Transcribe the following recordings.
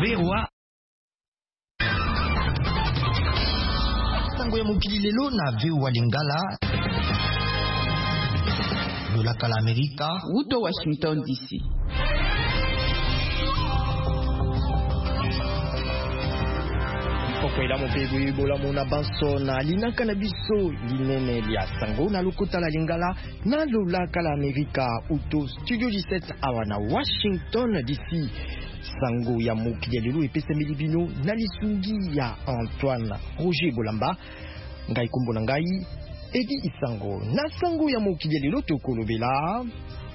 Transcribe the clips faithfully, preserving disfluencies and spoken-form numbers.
V O A. Sango ya mokili lelo na V O A Lingala. Lola kala Amerika. Uto Washington D C. Kokwela mopegu ibola mona banso na linaka na biso linene lia sango na lukuta la Lingala na lola kala Amerika uto Studio dix-sept awa na Washington D C. Sango ya mokili lelo epesa milibino na lisungi ya Antoine Roger Bolamba ngai kumbo na ngai Edi Isango na sango ya mokili lelo tokolobela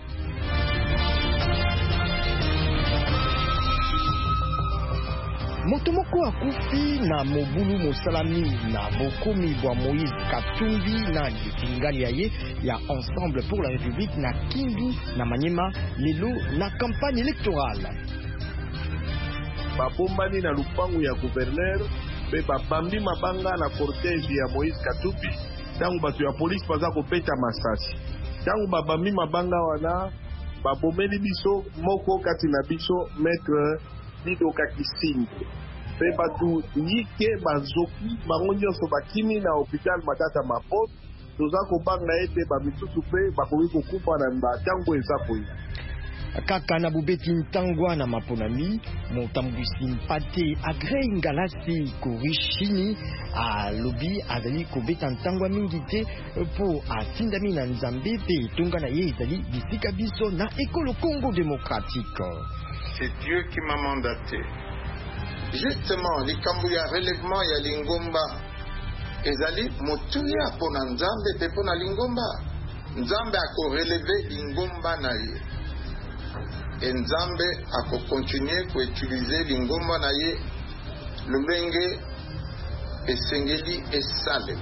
Motomoko akufi na mobulu mosalami na bokomi bwa Moïse Katumbi na lifingali yaye ya Ensemble pour la République na Kindu na Manyema lelo na campagne électorale. Babombani na lupangu ya gouverneur pe babambi mabanga na cortège ya Moïse Katumbi tangu bato ya police baza kopeta masasi. Tangu babambi mabanga wana babomeli biso moko kati na biso maître Lido Kakisingo. Pe batu yike bazoki bango nyonso bakimi na hôpital Matata Mapot toza kobanga ete bamisusu pe bakoki kokufa na mbatango eza koya. Kaka na bubeti ntangwa na maponami motambwisi mpate agrei ngalasi korishini a lobi azali kobeta ntangwa mingi te po atindami na nzambe pe tonga na ye ezali bisika biso na ekolo Congo démocratique. C'est Dieu qui m'a mandaté. Justement, likambu ya relèvement ya Lingomba ezali motuya pona nzambe pe pona Lingomba. Nzambe ako relever Lingomba na ye. Et nzambe ako continuer ko utiliser Lingomba na ye lulenge esengeli esale.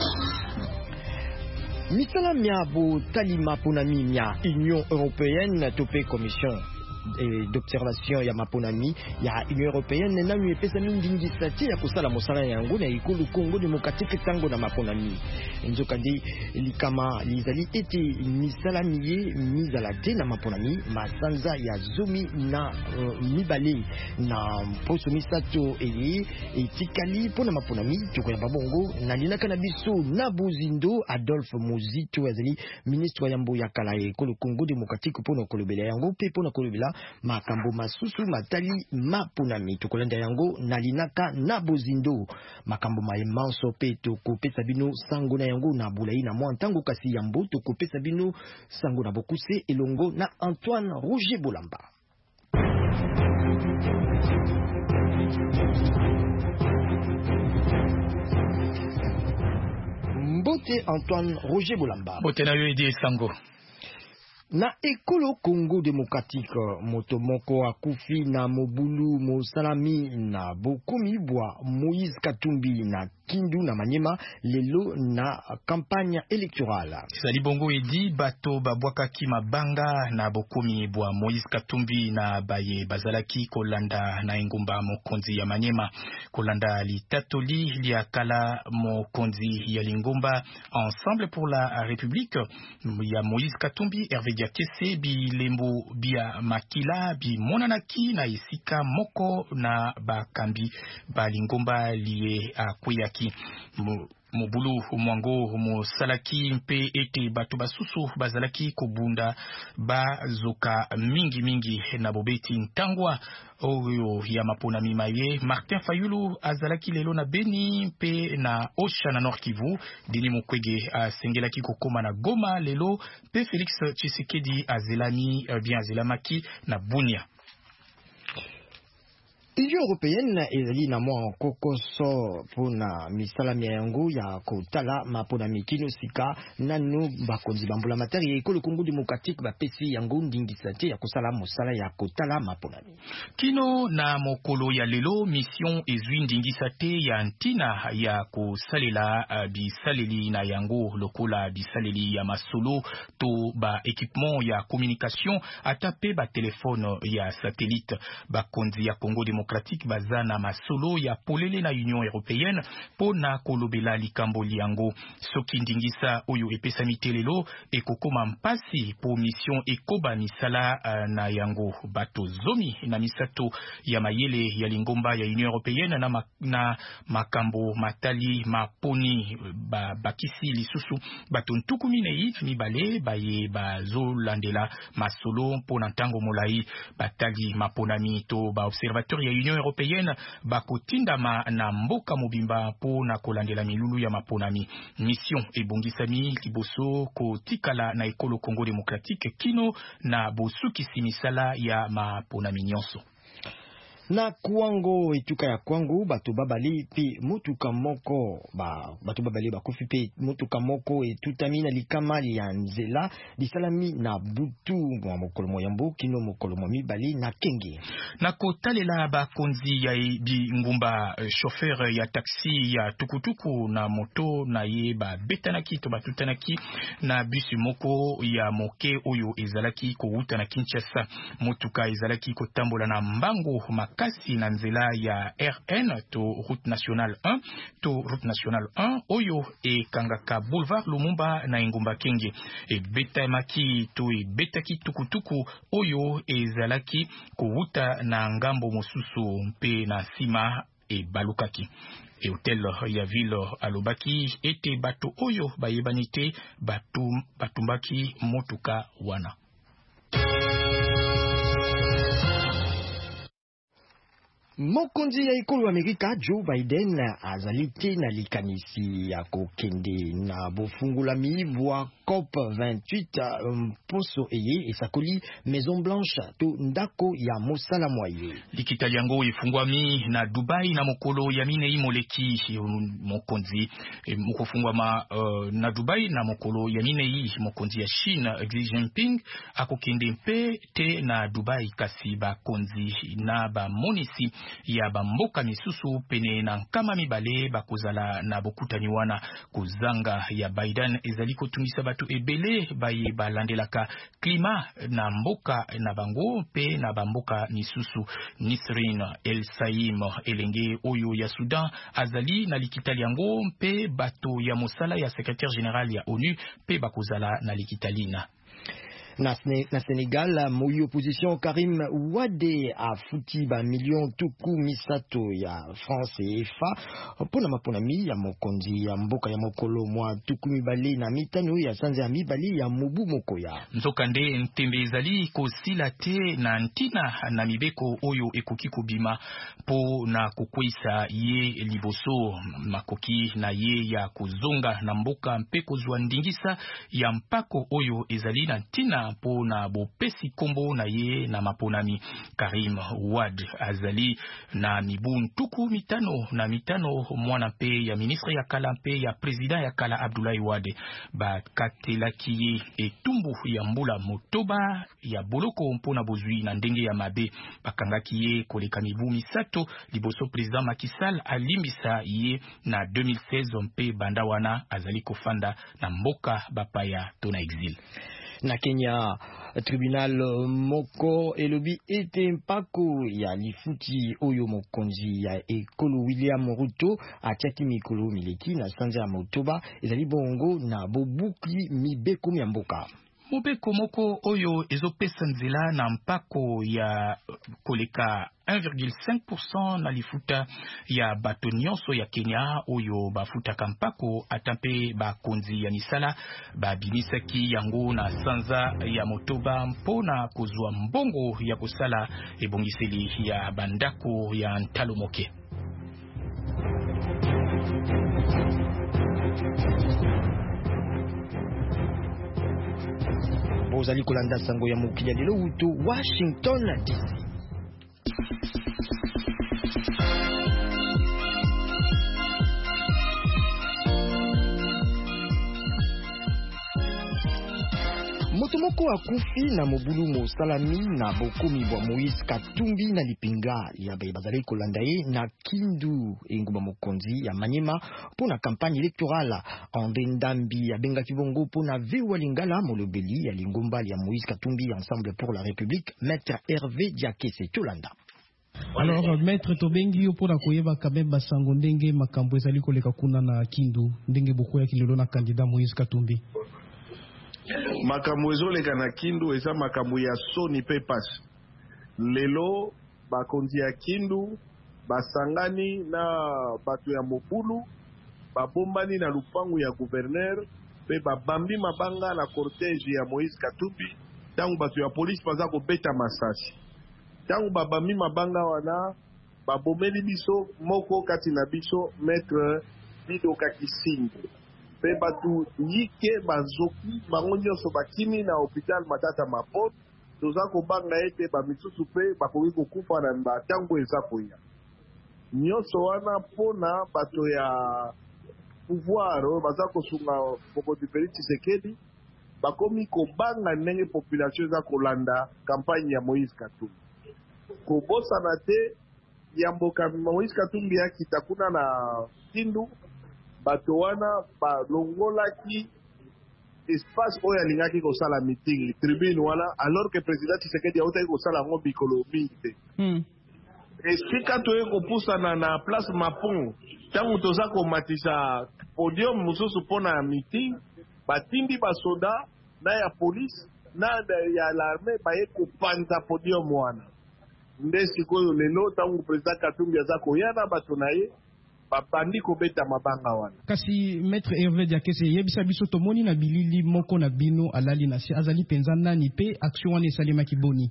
Misala miabo talima ponami mia Union Européenne tope commission d'observation ya maponami ya Union Européenne na nyu epesa mingi sati ya kusala mosala yango na ikulu Congo démocratique tango na maponami nzokande likama lizali ete misala miye mizala te na maponami masanza ya zomi na uh, mibale na poso misato eye etikali pona maponami toko ya babongo na linaka na biso na Bozindo Adolphe Mozito azali ministre ya mbo ya kala ya ikulu Congo démocratique pona kolobela yango pe pona kolobela makambo masusu matali mapunami tokolanda yango na linaka na Bozindo makambo maemanso pe tokopesa bino sango na yango na bulai na mwa ntango kasi yambo tokopesa bino sango na bokuse elongo na Antoine Roger Bolamba. Mbote Antoine Roger Bolamba. Mbote na yo edi sango. Na ekolo Congo démocratique motomoko akufi na mobulu mosalami na bokomi bwa Moïse Katumbi na Kindu na Manyema lelo na campagne électorale. Sali bongo edi bato babwakaki mabanga na bokomi bwa Moïse Katumbi na baye bazalaki kolanda na engumba mokonzi ya Manyema kolanda litatoli lia kala mokonzi ya Lingomba Ensemble pour la République ya Moïse Katumbi Hervé Diakese bi lembo bia makila bi monanaki na isika moko na bakambi ba Lingomba liye akweyaki mobulu mwango mosalaki mpe ete bato basusu bazalaki kobunda bazoka mingi mingi na bobeti ntangwa oyo ya mapona mimaye. Martin Fayulu azalaki lelo na Beni mpe na Osha na Nord Kivu. Dini Mukwege asengelaki kokoma na Goma lelo mpe Félix Tshisekedi azelami bien azelamaki na Bunia. Union européenne ezali na mwa kokoso pona misala mia yango ya kotala mapona mikino sika nanu bakonzi bambula matari ya ekolo Congo démocratique bapesi yango ndingisa te ya kosala mosala ya kotala mapona mi. Kino na mokolo ya lelo mission ezwi ndingisa te ya ntina ya kosalela uh, bisaleli na yango lokola bisaleli ya masolo to ba équipement ya communication atape ba téléphone ya satellite bakonzi ya Congo démocratique Démocratique baza na masolo ya polele na Union Européenne pona kolobela likambo liango. Soki ndingisa oyo epesami te lelo ekokoma mpasi po mission ekoba misala uh, na yango. Bato zomi na misato ya mayele ya lingomba ya Union Européenne na, ma, na makambo matali maponi ba, bakisi lisusu bato ntuku minei na mibale baye bazolandela masolo mpona ntango molai batali maponami to ba observateur ya Union Européenne bakotindama na mboka mobimba mpona kolandela milulu ya maponami. Mission ebongisami liboso kotikala na ekolo Congo Démocratique kino na bosukisi misala ya maponami nyonso. Na Kwango etuka ya Kwango bato babali pe mutuka moko ba bato babali bakufi pe mutuka moko etutami na likama ya nzela lisalami na butu mwa mokolo moyambo kino mokolo mibali na kenge. Na kotalela bakonzi ya di ngumba chauffeur ya taxi ya tukutuku na moto na ye ba betanaki to batutanaki na bus moko ya moke oyo ezalaki kouta na Kinshasa. Mutuka ezalaki kotambola na mbango kasi na nzela ya R N to route nationale un to route nationale un oyo e kangaka boulevard Lumumba na Ngumba Kenge e betamaki to e betaki tukutuku oyo ezalaki kouta na ngambo mosusu mpe na sima e balukaki. E hotel ya ville alobaki ete bato oyo bayebanite batum, batumbaki motuka wana. Mokonzi ya ekolo Amerika Joe Biden azalite na likanisi ya kokende na bofungulami bwa COP vingt-huit mposo eye esakoli Maison Blanche to ndako ya mosala mwaye. Likitali yango efungwami na Dubai na mokolo ya minei moleki mokonzi e, mokofungwama uh, na Dubai na mokolo ya minei mokonzi ya Chine Xi Jinping akokende mpe te na Dubai kasi bakonzi na bamonisi ya bamboka misusu pene na nkama mibale bakozala na bokutani wana kuzanga ya Biden ezali kotungisa batu ebele baye balandelaka klima na mboka na bango pe na bamboka misusu. Nisrin El Saim elenge oyo ya Sudan azali na likitali yango mpe bato ya mosala ya secrétaire général ya ONU pe bakozala na likitalina. Na, na Senegal, moyi opposition Karim Wade a futi ba million tuku misato ya France et F A pona maponami ya mokonzi ya mboka ya mokolo mwa tuku mibale na mitano ya sanza ya mibale ya mubu mokoya. Nzokande ntembe ezali kosila te na ntina na mibeko oyo ekoki kobima po na kokwisa ye liboso makoki na ye ya kuzonga na mboka mpe kozwa ndingisa ya mpako oyo ezali na ntina po na bopesi kombo na ye na maponami. Karim Wade azali na mibu ntuku mitano na mitano mwana pe ya ministre ya kala pe ya president ya kala Abdoulaye Wade bakatelaki ye etumbu ya mbula motoba ya boloko mpona bozwi na ndenge ya mabe bakangaki ye koleka mibu misato liboso president Macky Sall alimbisa ye na deux mille seize mpe banda wana azali kofanda na mboka bapaya to na exil. Na Kenya, tribunal moko elobi ete mpako ya lifuti oyo mokonzi ya ekolo William Ruto atiaki mikolo mileki na sanza ya motoba ezali bongo na bobukli mibeko ya mboka. Mobeko moko oyo ezopesa nzela na mpako ya koleka un virgule cinq pour cent na lifuta ya bato nyonso ya Kenya oyo bafutaka mpako atampe bakonzi ya misala babimisaki yango na sanza ya motoba mpona kozwa mbongo ya kosala ebongiseli ya bandako ya ntalo moke. Bozali kolanda sango ya mokili ya lelo uto Washington D C. Moto moko akufi na mobulu mosalami na bokomi bwa Moïse Katumbi na lipinga ya bazali kolanda ye na Kindu engumba mokonzi ya Manyema pona campagne électorale. André Ndambi abengaki bongo pona vewa lingala molobeli ya lingomba ya Moïse Katumbi Ensemble pour la République, Maître Hervé Diakese Tolanda. Alors maître tobengi pour la koyeba quand même basango ndenge makambo ezali koleka kuna na Kindu ndenge bokoya kilelo na candidat Moïse Katumbi. Makambo ezoleka na Kindu eza makambo ya soni pe pasi. Lelo bakonzi ya Kindu basangani na bato ya Mobulu babombani na lupangu ya gouverneur pe babambi mabanga na cortège ya Moïse Katumbi tangu bato ya police baza kobeta masasi. Tangu babambi mabanga wana babomeli biso moko kati na biso maître Bido Kakisingi pe batu yike bazoki bango nyonso bakimi na hôpital Matata Mapot toza kobanga ete bamisusu pe bakoki kokufa na batango eza koya nyonso wana mpona bato ya pouvoir oyo baza kosunga Mokonzi Félix Tshisekedi bakomi kobanga ndenge population eza kolanda campagne ya Moïse Katumbi kobosana te ya mboka Moïse Katumbi akita kuna na Kindu bato wana balongolaki espace oyo alingaki kosala meeting tribune wana alors que président Tshisekedi autaki kosala yango bikolo mingi te hmm. Esika toye kopusana na place Mapon tangu toza komatisa podium mosusu mpona meeting batindi basoda na ya police na ya l'armée baye kopanza podium wana nde sikoyo lelo tangu président Katumbi aza koyana bato na ye babandi kobeta mabanga wana. Kasi maître Hervé Diakese yebisa biso tomoni na bilili moko na bino alali na si azali penza nani pe action wana esalemaki boni.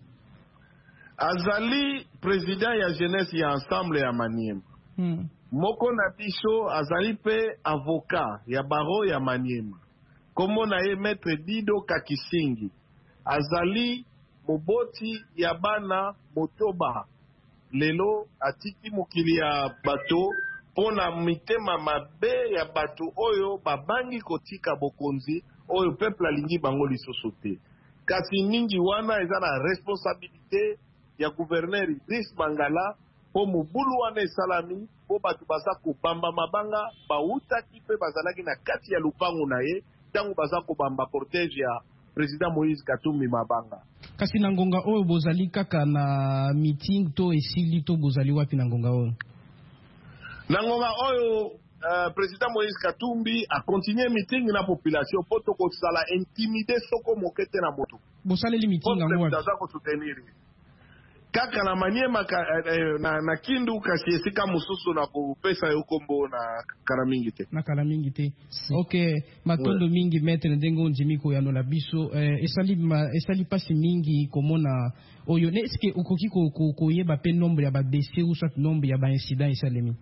Azali président ya jeunesse ya ensemble ya Maniema. Hmm. Moko na biso azali pe avocat ya baro ya Maniema. Komo na ye maître Bido Kakisingi. Azali moboti ya bana Motoba. Lelo atiki mokili ya bato pona mitema mabe ya bato oyo babangi kotika bokonzi oyo peuple alingi bango lisusu te. Kasi ningi wana eza na responsabilité ya gouverneur Idriss Mangala po mobulu wana esalami po bato baza kobamba mabanga bautaki pe bazalaki na kati ya lupango na ye tango baza kobamba cortège ya président Moïse Katumbi mabanga. Kasi na ngonga oyo bozali kaka na meeting to esili to bozali wapi na ngonga oyo? Na ngonga oyo uh, président Moïse Katumbi a continué meeting na population po to kosala intimider soko mokete na moto. Bosaleli meeting ngo wapi? Baza ko soutenir. Kaka na Maniema ka, eh, na, na Kindu kasi esika mususu na kupesa yokombo na kalamingi te. Na kalamingi te. Ok, matondo ouais. Mingi maître ndengo njimiko ya nola biso eh, esali ma, esali pasi mingi komona oyo ne eske ukoki ko ko, ko yeba pe nombre ya ba décès ou soit nombre ya ba incident esalemi.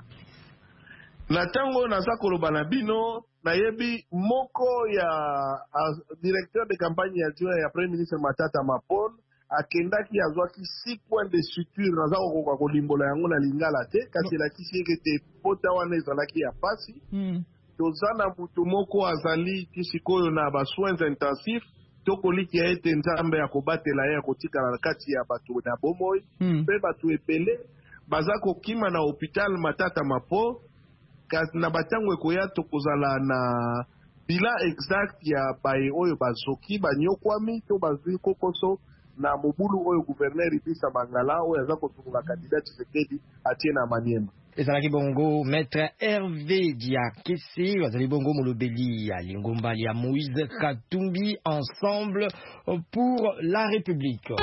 Na tango naza koloba na bino nayebi moko ya a, directeur de campagne ya adjoint ya premier ministre Matata Mapon akendaki azwaki six points de suture naza kokoka kolimbola yango na lingala te kasi elakisi eke te pota wana ezalaki ya pasi mm. Toza na mutu moko azali ti sikoyo na basoins intensifs tokoliki ya ete nzambe ya kobatela ye ya kotikala na kati ya bato na bomoi mm. Pe bato ebele baza kokima na hôpital Matata Mapo kasi na batango ekoya tokozala na bila exact ya baye oyo bazoki banyokwami to bazwi kokoso na mobulu oyo gouverneur Idrissa Mangala oyo aza kotunga candidat Tshisekedi atie na Maniema. Ezalaki bongo maître Hervé Diakese azali bongo molobeli ya lingomba ya Moïse Katumbi ensemble pour la République.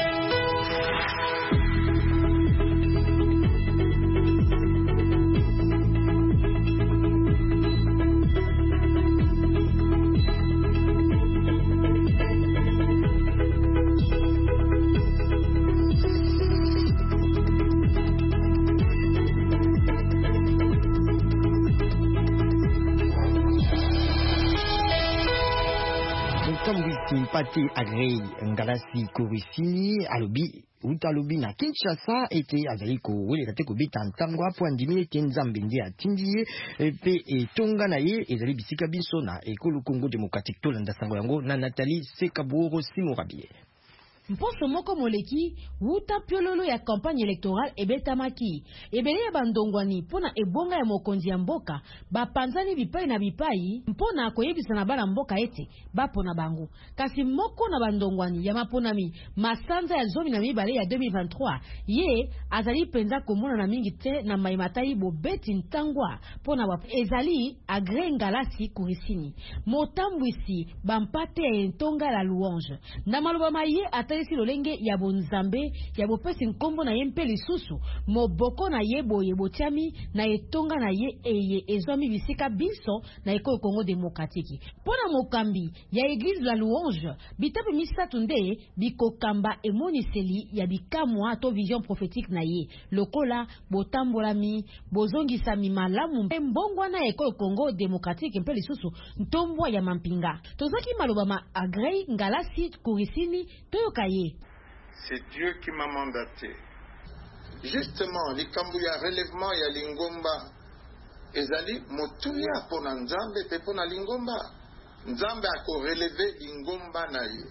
Pati Agrey Ngalasi Korisini alobi uta alobi na Kinshasa ete azali ko wele kate ko bita ntango apo andimi ete nzambe ndi atindi pe etonga na ye ezali bisika biso na ekolo Congo Démocratique to landa sango yango na Nathalie Sekaburo Simorabie. Mposo moko moleki wuta piololo ya campagne électorale ebetamaki. Ebele ya bandongwani pona ebonga ya mokonzi ya mboka bapanzani bipai na bipai mpona koyebisa na bana mboka ete bapona bango. Kasi moko na bandongwani ya maponami masanza ya zomi na mibale ya deux mille vingt-trois ye azali penza komona na mingi te na maimatai bobeti ntangwa pona wa ezali Agré Ngalasi Kurisini motambwisi bampate ya entonga la louange na maloba maye atalisi lolenge ya bonzambe ya bopesi nkombo na ye mpe lisusu moboko na ye boye botiami na etonga na ye eye ezwami bisika biso na ekolo Congo démocratique pona mokambi ya église la louange bitape misatu nde bikokamba emoniseli ya bikamwa to vision prophétique na ye lokola botambolami bozongisami malamu mpe mbongwa na ekolo Congo démocratique mpe lisusu ntombwa ya mampinga tozaki maloba ma Agré Ngalasi Kurisini toyoka ye. C'est Dieu qui m'a mandaté. Justement, likambu ya relèvement ya lingomba ezali motuya pona nzambe pe pona lingomba. Nzambe ako relever lingomba na ye.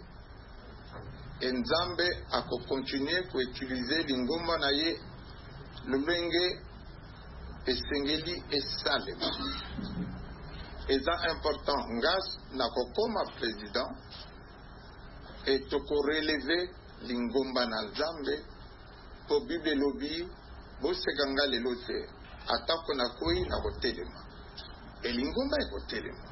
Et nzambe ako continuer ko utiliser lingomba na ye lulenge esengeli esalema. Eza important ngas na kokoma président et toko relever lingomba na nzambe po Bible lobi bosekanga lelo te atako na koi na kotelema e lingomba e kotelema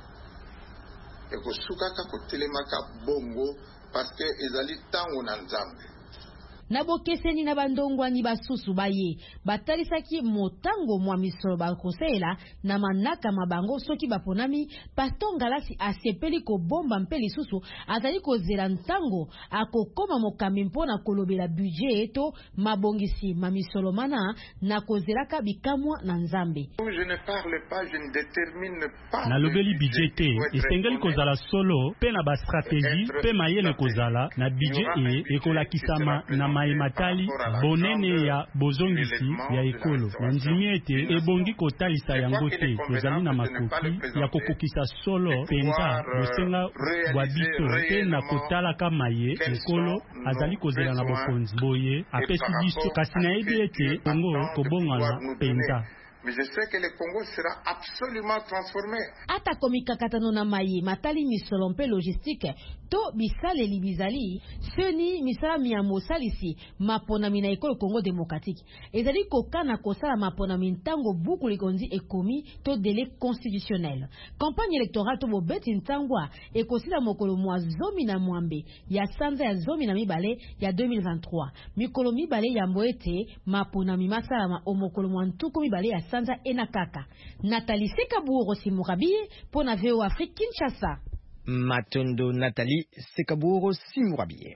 e kosukaka kotelema ka bongo parce que ezali tango na nzambe. Na bokeseni na bandongwani basusu baye batalisaki motango mwa misolo bakosela na manaka mabango soki baponami Pastor Ngalasi asepeli ko bomba mpe lisusu azali kozela ntango akokoma mokambi mpona kolobela budget eto mabongisi mamisolo mana na kozelaka bikamwa na nzambe. Je ne parle pas, je ne détermine pas. Na lobeli budget te esengeli kozala solo pe na ba stratégie pe mayele kozala na budget e ekolakisama na maimatali bonene ya bozongisi ya ekolo na ndimi ete ebongi kotalisa yango te tozali na makoki ya kokokisa solo penza bosenga bwa biso te na kotalaka maye ekolo azali kozela na bokonzi boye apesi biso kasi nayebi ete Kongo kobongana penza. Mais je sais que le Congo sera absolument transformé. Ata komikakatano na maye matali misolo mpe logistique to bisale libizali seni misala miamo salisi mapona mina ekolo Congo démocratique ezali kokana kosala mapona mintango buku likonzi ekomi to délai constitutionnel campagne électorale to bobeti ntangwa ekosila mokolo mwa zomi na mwambe ya sanza ya zomi na mibale ya deux mille vingt-trois mikolo mibale ya mboete mapona mimasala ma omokolo mwa ntuku mibale ya sanza enakaka. Nathalie Sekaburo Simurabie pour na V O Afrique Kinshasa. Matondo Nathalie Sekaburo Simurabie.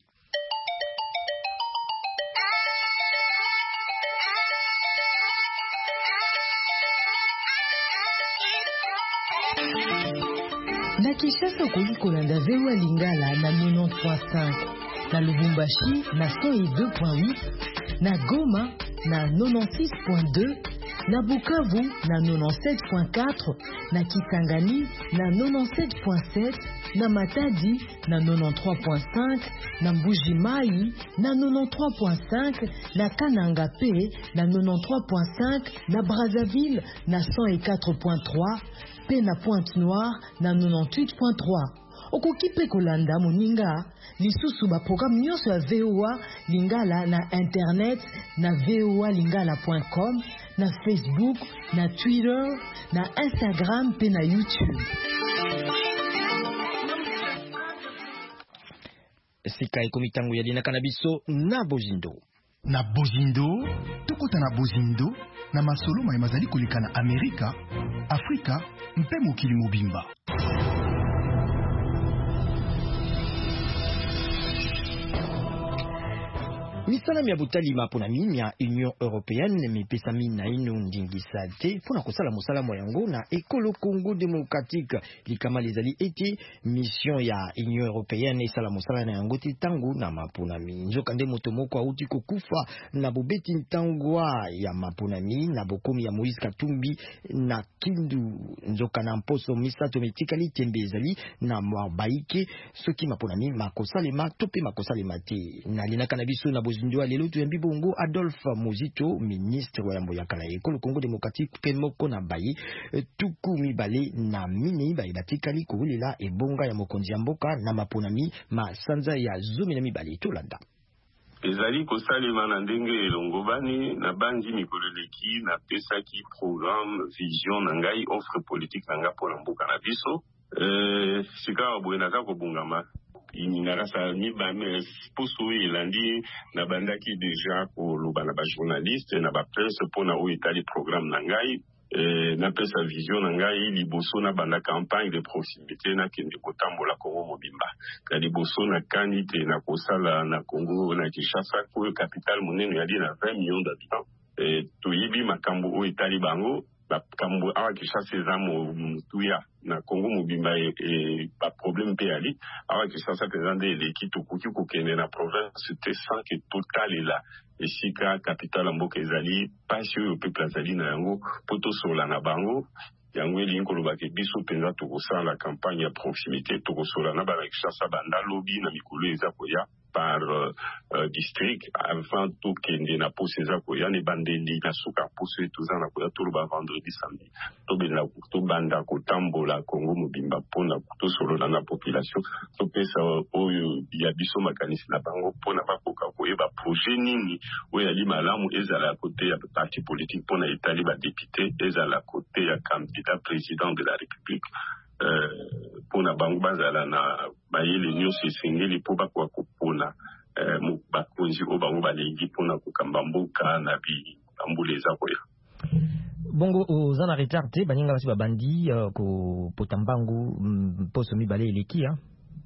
Na Kinshasa okoli kolanda V O A Lingala na quatre-vingt-dix point cinq, na Lubumbashi na cent deux point huit, na Goma na quatre-vingt-six point deux, na Bukavu na quatre-vingt-dix-sept point quatre, na Kisangani na quatre-vingt-dix-sept point sept, na Matadi na quatre-vingt-treize point cinq, na Mbuji-Mayi na quatre-vingt-treize point cinq, na Kananga P na quatre-vingt-treize point cinq, na Brazzaville na cent quatre point trois, pe na Pointe-Noire na quatre-vingt-dix-huit point trois. Okoki pe kolanda moninga lisusu ba programme nyonso ya V O A Lingala na internet na v o a lingala point com, na Facebook, na Twitter, na Instagram pe na YouTube. Sika ekomitango ya dina kanabiso na Bozindo. Na Bozindo, tokota na Bozindo na masolo mai mazali koleka na Amerika, Afrika, mpe mokili mobimba. misala mia butalima pona mimia Union Européenne mipesa mina ino ndingisa te pona kosala mosala moyango na ekolo Congo démocratique likama lezali eti mission ya Union Européenne esala mosala na yango te tango na maponami nzokande moto moko auti kokufa na bobeti ntangwa ya maponami na bokomi ya Moïse Katumbi na Kindu nzokana mposo misato metikali tembe ezali na mabaike soki maponami makosalema tope makosalema te na linaka na biso na bozindwa lelo tuyambi bongo Adolphe Mozito ministre wa yambo yakala ekolo Congo démocratique pe moko na baye tuku mibale na mine baye batikali kolela ebonga ya mokonzi ya mboka na maponami masanza ya zumi na mibale tolanda ezali kosalema na ndenge elongo bani na banji mikoleleki na pesaki programme vision na ngai offre politique na nga pona mboka na biso eh sika boye naza kobungama iningaka sa mibame poso elandi na bandaki deja koloba na ba journaliste na ba presse pona o etali programme na ngai eh na pesa vision na ngai liboso na banda campagne de proximité na kende kotambola Congo mobimba ka liboso na kanite na kosala na Congo na Kinshasa ko capitale monene yali na vingt millions d'habitants eh toyibi makambo o etali bango bakambo awa Kinshasa eza mutuya na Congo mobimba e, e ba problème pe ali awa Kinshasa prezande eleki tokoki kokende na province te sans que total ela esika capitale mboka ezali pasi oyo peuple azali na yango po tosola na bango yango elingi koloba ke biso mpenza tokosala campagne ya proximité tokosola na bana Kinshasa banda lobi na mikolo eza koya par euh, district avant tout kende na pose eza koya ne bandeli na suka pose toza na koya toloba vendredi samedi tobela to banda kotambola Congo mobimba pona tosolola na population topesa oyo ya biso makanisi na bango pona bakoka koyeba projet nini oyo ali malamu ezala côté ya parti politique pona etali ba député ezala côté ya candidat président de la République euh pona bango bazala na bayele nyonso esengeli po bakwa kopona euh bakonzi o bango balengi pona kokamba mboka na bi ambule eza koya bongo ozana retard te baninga basi babandi uh, ko potambangu poso mibale eleki ha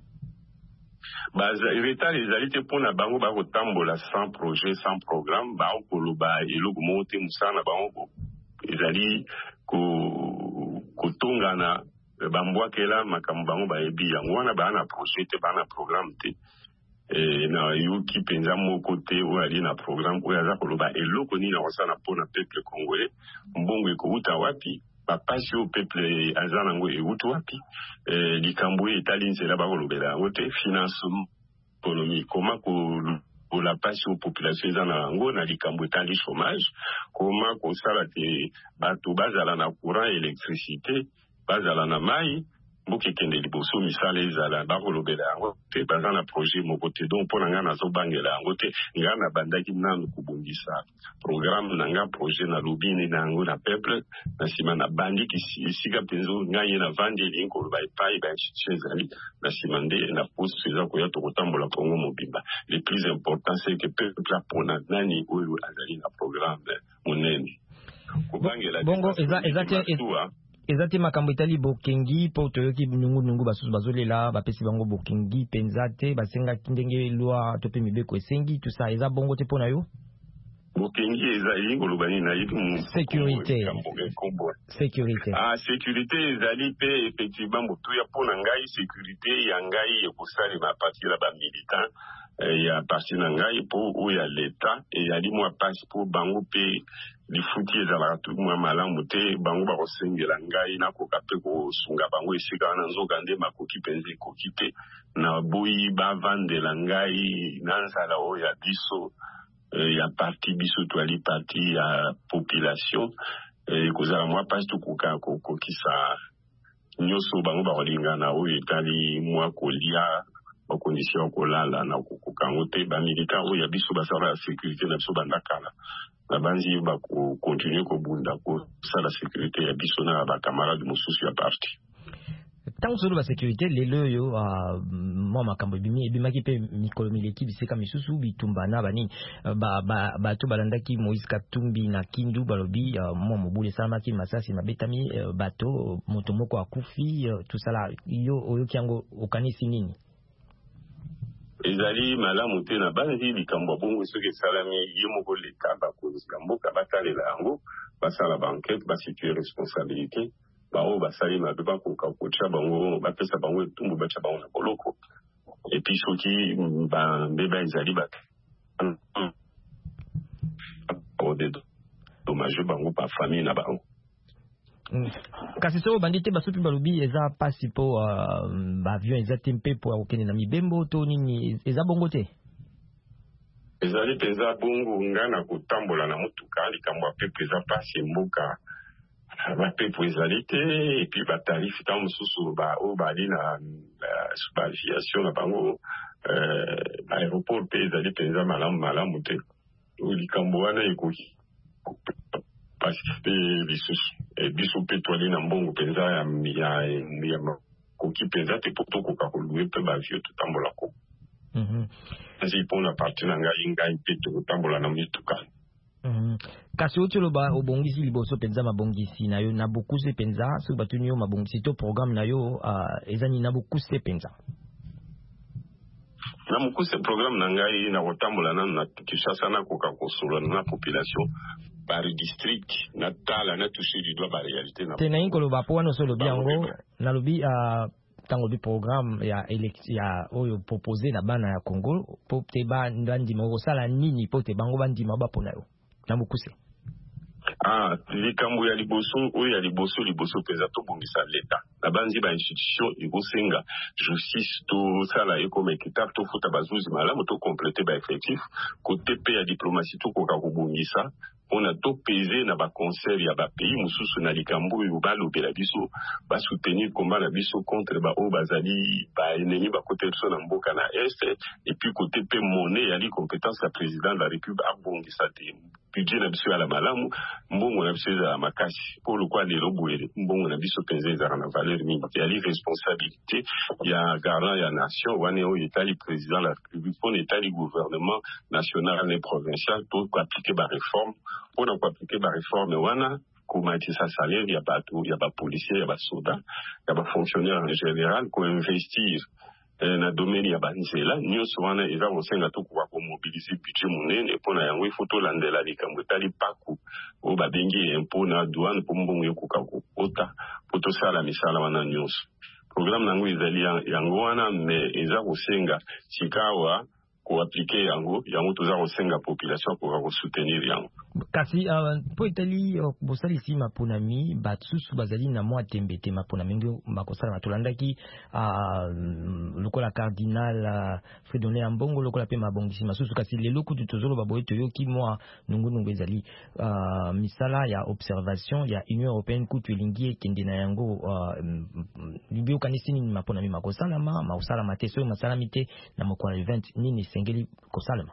baza retard ezali te pona bango bakotambola sans projet sans programme ba okoloba eloko moko te musana bango ezali ko kotongana bambwakela makambo bango bayebi yango wana bana projet te bana programme te eh na yuki penza moko te oyo ali na programme oyo aza koloba eloko nini akosala mpona peuple congolais mbongo ekouta wapi bapasi oyo peuple aza nango euti wapi eh likambo etali nzela bakolobela yango te financement économique koma ko la pasi aux populations eza na yango na likambo etali chômage koma kosala te bato bazala na courant électricité bazala na mai mboka ekende liboso misala ezala bakolobela yango te baza na projet moko te donc mpo na ngai nazobangela yango te ngai nabandaki nanu kobongisa programme na ngai projet nalobi nini na yango na peuple na nsima nabandiki esika mpenza ngai ye navandi elingi koloba epai bainstitution ezali na nsima nde na poste eza koya tokotambola Congo mobimba le plus important c'est que peuple apona nani oyo azali na programme monene kobangela bongo eza eza ezati makambo etali bokengi po toyoki nungu nungu basusu bazolela bapesi bango bokengi penza te basenga ndenge loi to pe mibeko esengi tout ça eza bongo te pona yo bokengi ezali koloba nini nayebi sécurité sécurité ah sécurité ezali pe effectivement motuya mpona ngai sécurité ya ngai ekosalema partir ya bamilitant ya parti na ngai po oyo ya leta eyali mwa pasi po bango pe lifuti ezalaka tu mwa malamu te bango bakosengela ngai nakoka mpe kosunga bango esika wana nzoka nde makoki mpenza ekoki te na boyi bavandela ngai na nzala oyo ya biso ya parti biso toali parti ya population ekozala mwa pasi tokoka kokokisa nyonso bango bakolingana oyo etali mwa kolia bakondisio ya kolala na kokokango te bamilita oyo ya biso basala ya sécurité na biso bandakala na banzi bakokontinue kobunda kosala sécurité ya biso na bakamarade mosusu ya parti ntango solo basécurité lelo oyo mwa makambo ebimaki mpe mikolo mileki bisika misusu bitumba na banini bato balandaki Moïse Katumbi na Kindu balobi mwa mobulu esalamaki masasi mabetami bato moto moko akufi tosala yo oyoki yango okanisi nini ezali malamu te na banzi likambo bongo soki esalami ye moko leta bakonzi ya mboka batalela yango basala bankete basitue responsabilité bao basali mabe bakoka kotya bango bapesa bango etumbu batya bango na boloko epuis soki bambeba ezali bato dommage bango bafamille na bango. Kasi so bandi te basopi balobi eza pasi po baavion eza te mpe po akokende na mibembo to nini eza bongo te? Ezali mpenza bongo nga na kotambola na motuka likambo ya pepo eza pasi mboka bapepo ezali te epuis batarife ntango mosusu oyo bali na baaviation na bango baéroport mpe ezali mpenza malamu malamu te likambo wana ekoki pasi mpe lisusu biso mpe toali na mbongo mpenza ya makoki mpenza te po tokoka kolue mpe bavio totambolako kasi mpona parti na ngai ngai mpe tokotambola na mituka. Kasi oti oloba obongisi liboso mpenza mabongisi na yo na bokuse mpenza soki batuni yo mabongisi to programme na yo eza nini na bokuse mpenza? Na mokuse programme na ngai na kotambola nanu na Kinshasa nakoka kosolana na population bari district na tala na toucher du doigt ba réalité na te na inko loba po wana so lobi yango na lobi tango bi programme ya elect ya oyo proposé na bana ya Congo po te ba ndandima kosala nini po te bango bandima ba pona yo na mokuse. Ah, likambo ya liboso oyo ya liboso liboso peza to bongisa leta na banzi ba institution ikosenga justice to sala ekoma équitable to futa bazuzi malamu to compléter ba effectif côté pe ya diplomatie to koka kobongisa mpona topeze na baconseil ya bapays mosusu na likambo oyo balobela biso basoutenir komba na biso contre baoyo bazali baennemi bakotela biso na mboka na este epuis kote mpe monnaie yali compétence ya président de la république abongisa te budget na biso yala malamu mbongo na biso ezala makasi mpo lokwa lelo boye mbongo na biso mpenza ezala na valeur mingi te yali responsabilité ya garant ya nation wana oyo etali président de la république mpona etali gouvernement national ne provincial to koaplike baréforme mpona koaplike baréforme wana komatisa salaire ya bato ya bapolisier ya basoda ya bafonctionnaire en général koinvestir na domaine ya banzela nyonso wana eza kosenga tokoka komobilize budget monene mpona yango ifo tolandela likambo etali paku oyo babengi impo na douane mpo mbongo ekoka kokota mpo tosala misala wana nyonso. Programme nango ezali yango wana me eza kosenga sikawa koaplike yango yango toza kosenga population koka kosoutenir yango. Kasi po etali bosalisi maponami basusu bazali na mwa tembe te maponami ngi bakosala batolandaki lokola cardinal Fredonné Ambongo lokola pe mabongisi masusu kasi lelo kutu tozoloba boye toyoki mwa nungunungu ezali misala ya observation ya Union Européenne kutu elingi ekende na yango biokanisi nini maponami makosalama makosalama te soki masalami te na mokolo vingt nini sengeli kosalama?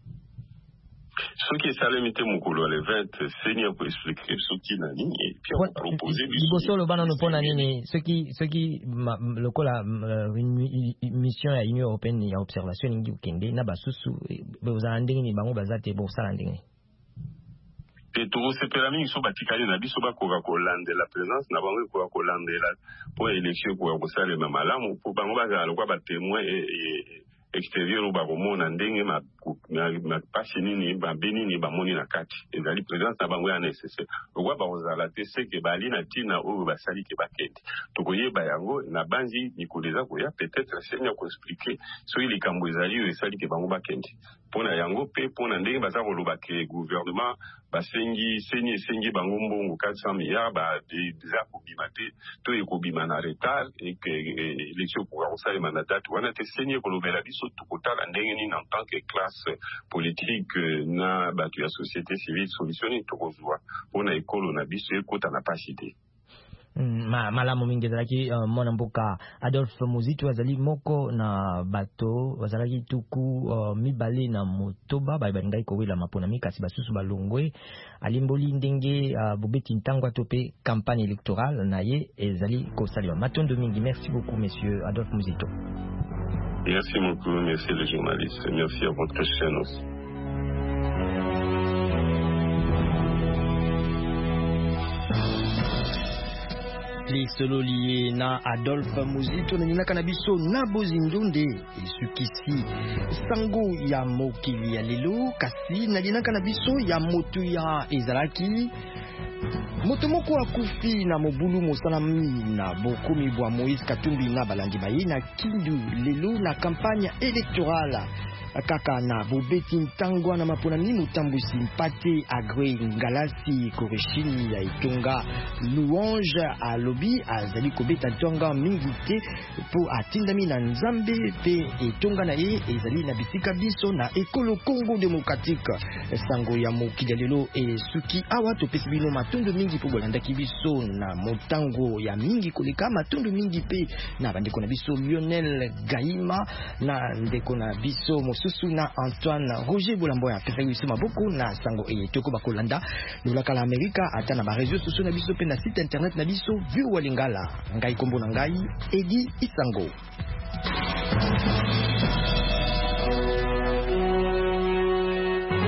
Soki esalemi te mokolo le vingt seni ya koexplike soki na nini epi akopropose liboso lobana no mpona nini soki soki lokola mission ya Union Européenne ya observation elingi okende na basusu bozala ndenge nini bango baza te bosala ndenge nini? Te tokosepela mingi so batikali na biso bakoka kolandela présence na bango ekoka kolandela mpo élection ekoka kosalema malamu mpo bango bazala lokwa batémoin extérieur bakomona ndenge mapasi nini babe nini bamoni na kati ezali présence na bango ya nécessaire lokwa bakozala te seke bali na ntina oyo basali ke bakende tokoyeba yango na banzi mikolo eza koya peut-être seni ya koexplike soki likambo ezali oyo esali ke bango bakende mpona yango mpe mpona ndenge baza koloba ke gouvernement basengi seni esengi bango mbongo quatre cents milliards eza kobima te to ekobima na retard eke élection ekoka kosalema na date wana te seni ekolobela biso tokotala ndenge nini en tant que classe politique na bato ya société civile solution nini tokozwa mpona ekolo na biso ekota na pasi te. Mm, ma, malamu mingi ezalaki uh, mwana mboka Adolphe Muzitu azali moko na bato bazalaki tuku uh, mibale na motoba balingai kowela maponami kasi basusu balongwe alimboli ndenge uh, bobeti ntango to pe campagne électorale na ye ezali kosalima matondo mingi. Merci beaucoup monsieur Adolphe Muzitu. Merci beaucoup, merci les journalistes, merci à votre chaîne aussi. lisolo lié na Adolphe Muzito na ninaka na biso na bozindonde esukisi sango ya mokili ya lelo kasi na ninaka na biso ya motu ya ezalaki moto moko akufi na mobulu mosalami na bokomi bwa Moïse Katumbi na balandi baye na Kindu lelo na campagne électorale kaka na bobeti ntango na maponami mutambusi mpate agre ngalasi koreshini ya itonga louange alobi azali kobeta tonga mingi te po atindami na nzambe pe etonga na ye ezali na bisika biso na ekolo Congo démocratique sango ya mokili lelo esuki awa topesi bino matondo mingi po bolandaki biso na motango ya mingi koleka matondo mingi pe na bandeko na biso Lionel Gaima na ndeko na biso susu na Antoine Roger Bolambo ya Ferreira Maboko na sango e toko bakolanda lulaka la Amerika ata na ba réseaux sociaux na biso pe na site internet na biso Viu Walingala ngai kombo na ngai Edi Isango.